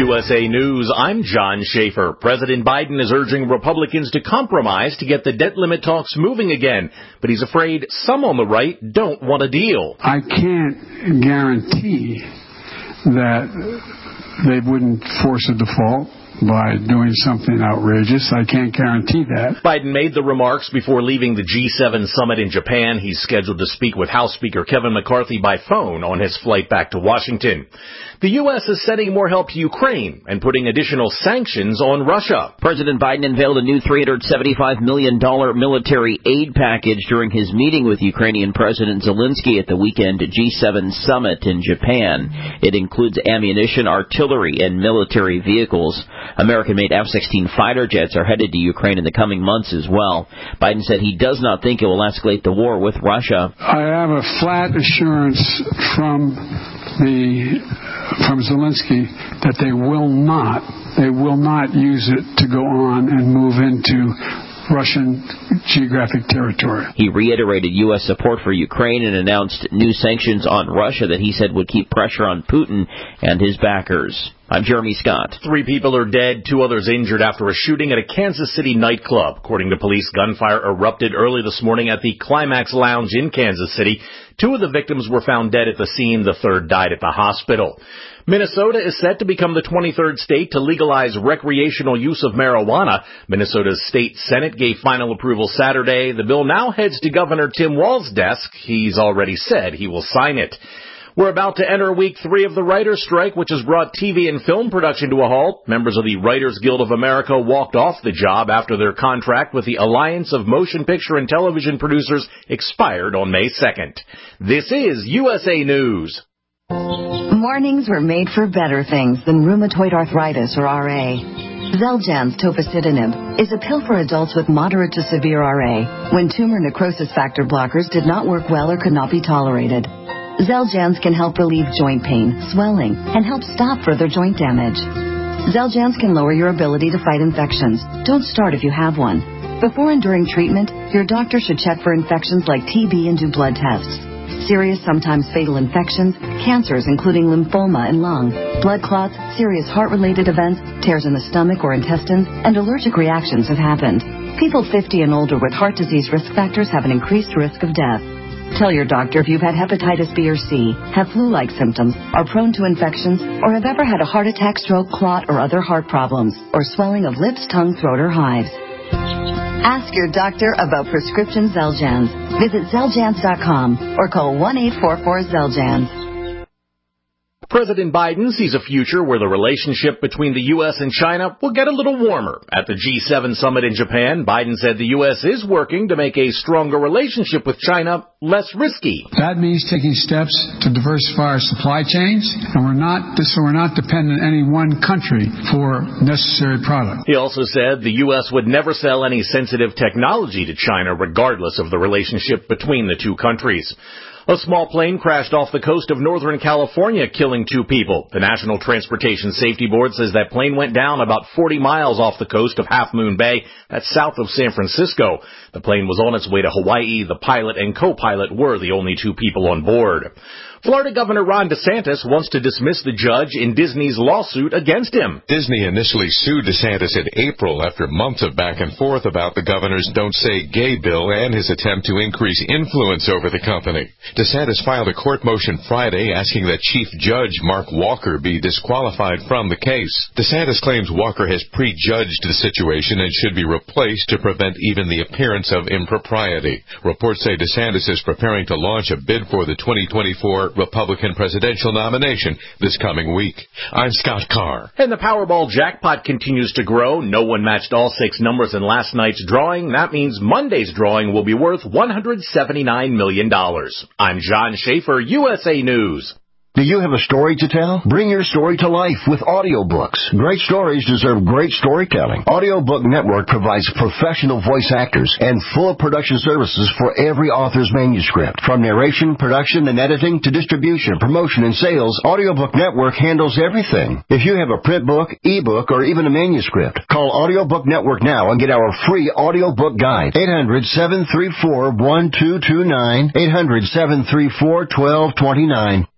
USA News, I'm John Schaefer. President Biden is urging Republicans to compromise to get the debt limit talks moving again, but he's afraid some on the right don't want a deal. I can't guarantee that they wouldn't force a default by doing something outrageous. I can't guarantee that. Biden made the remarks before leaving the G7 summit in Japan. He's scheduled to speak with House Speaker Kevin McCarthy by phone on his flight back to Washington. The U.S. is sending more help to Ukraine and putting additional sanctions on Russia. President Biden unveiled a new $375 million military aid package during his meeting with Ukrainian President Zelensky at the weekend G7 summit in Japan. It includes ammunition, artillery, and military vehicles. American-made F-16 fighter jets are headed to Ukraine in the coming months as well. Biden said he does not think it will escalate the war with Russia. I have a flat assurance from Zelensky that they will not use it to go on and move into Russian geographic territory. He reiterated U.S. support for Ukraine and announced new sanctions on Russia that he said would keep pressure on Putin and his backers. I'm Jeremy Scott. 3 people are dead, 2 others injured after a shooting at a Kansas City nightclub. According to police, gunfire erupted early this morning at the Climax Lounge in Kansas City. 2 of the victims were found dead at the scene. The third died at the hospital. Minnesota is set to become the 23rd state to legalize recreational use of marijuana. Minnesota's state Senate gave final approval Saturday. The bill now heads to Governor Tim Walz's desk. He's already said he will sign it. We're about to enter week 3 of the writer's strike, which has brought TV and film production to a halt. Members of the Writers Guild of America walked off the job after their contract with the Alliance of Motion Picture and Television Producers expired on May 2nd. This is USA News. Mornings were made for better things than rheumatoid arthritis or RA. Xeljanz tofacitinib is a pill for adults with moderate to severe RA when tumor necrosis factor blockers did not work well or could not be tolerated. Xeljanz can help relieve joint pain, swelling, and help stop further joint damage. Xeljanz can lower your ability to fight infections. Don't start if you have one. Before and during treatment, your doctor should check for infections like TB and do blood tests. Serious, sometimes fatal infections, cancers including lymphoma and lung, blood clots, serious heart-related events, tears in the stomach or intestines, and allergic reactions have happened. People 50 and older with heart disease risk factors have an increased risk of death. Tell your doctor if you've had hepatitis B or C, have flu-like symptoms, are prone to infections, or have ever had a heart attack, stroke, clot, or other heart problems, or swelling of lips, tongue, throat, or hives. Ask your doctor about prescription Xeljanz. Visit Xeljanz.com or call 1-844-XELJANZ. President Biden sees a future where the relationship between the U.S. and China will get a little warmer. At the G7 summit in Japan, Biden said the U.S. is working to make a stronger relationship with China less risky. That means taking steps to diversify our supply chains, and we're not dependent on any one country for necessary product. He also said the U.S. would never sell any sensitive technology to China, regardless of the relationship between the two countries. A small plane crashed off the coast of Northern California, killing 2 people. The National Transportation Safety Board says that plane went down about 40 miles off the coast of Half Moon Bay, that's south of San Francisco. The plane was on its way to Hawaii. The pilot and co-pilot were the only 2 people on board. Florida Governor Ron DeSantis wants to dismiss the judge in Disney's lawsuit against him. Disney initially sued DeSantis in April after months of back and forth about the governor's Don't Say Gay bill and his attempt to increase influence over the company. DeSantis filed a court motion Friday asking that Chief Judge Mark Walker be disqualified from the case. DeSantis claims Walker has prejudged the situation and should be replaced to prevent even the appearance of impropriety. Reports say DeSantis is preparing to launch a bid for the 2024 Republican presidential nomination this coming week. I'm Scott Carr. And the Powerball jackpot continues to grow. No one matched all 6 numbers in last night's drawing. That means Monday's drawing will be worth $179 million. I'm John Schaefer, USA News. Do you have a story to tell? Bring your story to life with audiobooks. Great stories deserve great storytelling. Audiobook Network provides professional voice actors and full production services for every author's manuscript. From narration, production, and editing to distribution, promotion, and sales, Audiobook Network handles everything. If you have a print book, ebook, or even a manuscript, call Audiobook Network now and get our free audiobook guide. 800-734-1229. 800-734-1229.